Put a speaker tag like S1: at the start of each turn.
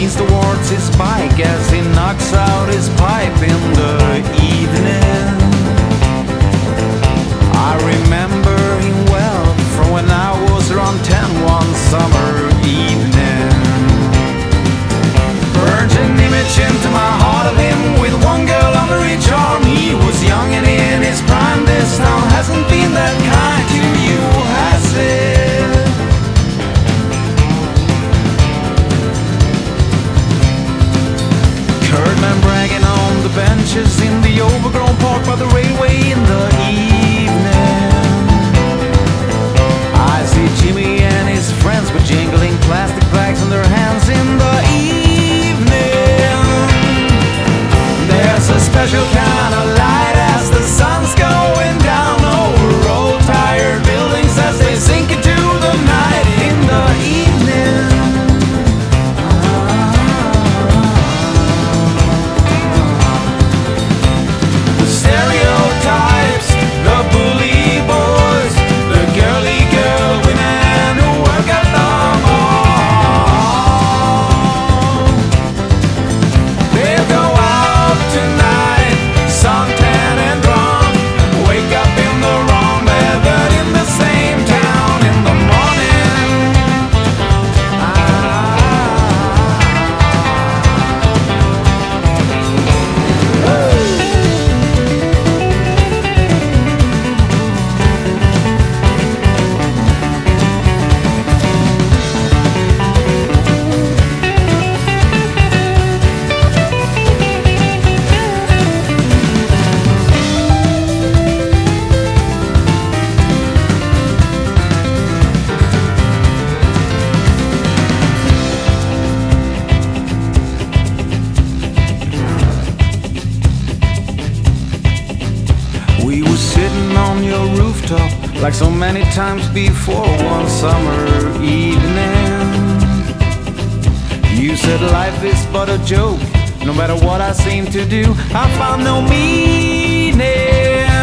S1: leans towards his bike as he knocks out his pipe in the evening. I remember him well from when I was around 10 one summer evening. Burned an image into my heart of him with one girl under each arm. He was young and in his prime. This town hasn't been that kind to you, has it? Birdman bragging on the benches in the overgrown park by the railway in the evening. I see Jimmy and his friends with jingling plastic bags in their hands in the evening. There's a special kind of light as the sun's going down over old tired buildings as they sink into the night in the evening. Stereotypes, the bully boys, the girly girl women who work at the mall. They'll go out tonight, suntan and drunk, wake up in the wrong bed but in the same town in the morning. We were sitting on your rooftop like so many times before one summer evening. You said life is but a joke, no matter what I seem to do, I found no meaning.